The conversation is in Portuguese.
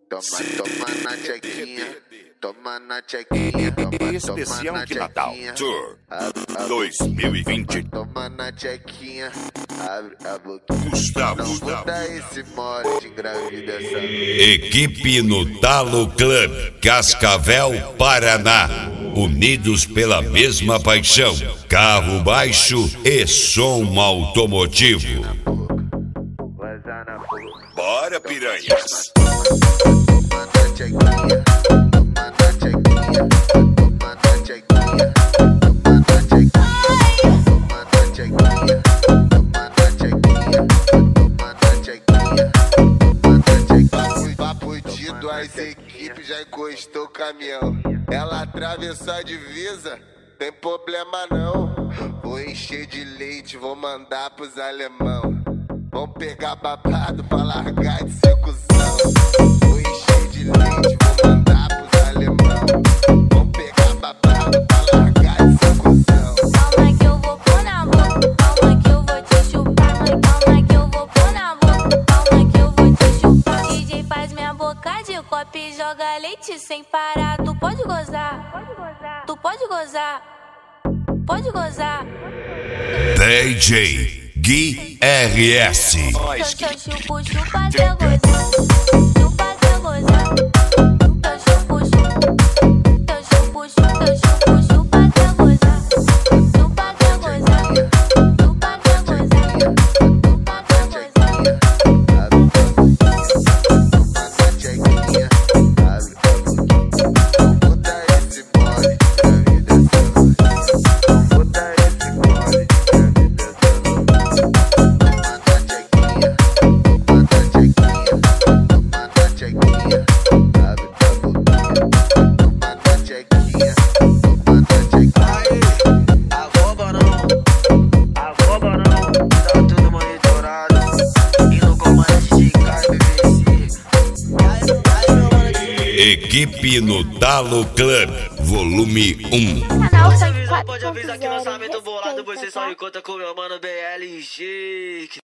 Toma na chequinha, toma na chequinha, Especial de Natal Tour abre 2020. toma na chequinha, abre a boquinha. Gustavo. Não vou dar esse mole de engravida essa. Equipe no Talo Club, Cascavel, Paraná. Unidos pela mesma paixão, carro baixo e som automotivo. Vaza na boca. Bora, piranhas. Toma na chequinha, toma na chequinha, toma na chequinha, toma na chequinha, toma na chequinha, toma na chequinha, toma na chequinha, toma na chequinha. Papo de duas equipes, já encostou o caminhão. Ela atravessou a divisa, tem problema não. Vou encher de leite, vou mandar pros alemão. Vão pegar babado pra largar de ser cuzão. Vou encher de leite, vou mandar pros alemão. Vão pegar babado pra largar de ser cuzão. Calma que eu vou pôr na boca, calma que eu vou te chupar. Calma que eu vou pôr na boca, calma que eu vou te chupar. DJ faz minha boca de copo e joga leite sem parar. Tu pode gozar, tu pode gozar, pode gozar. DJ Gui RS. Eu chupo, chupa até gozar, chupa até gozar. Eu chupo, chupa até gozar, chupa até gozar, chupa até gozar, chupa até gozar. Toma na chequinha, abre a boquinha. Não vou dar esse mole, engravida essa noite. Não vou dar esse mole, engravida essa noite. Toma na chequinha, toma na chequinha, toma na chequinha, abre a boquinha. Toma na chequinha, toma na chequinha. Arroba não, tá tudo monitorado. E no comando de BBC. Equipe no Talo Club, volume 1. Canal Pode Funk avisar, pode 4.0, avisar que lançamento bolado. respeita, Você só tá? encontra com meu mano BLG.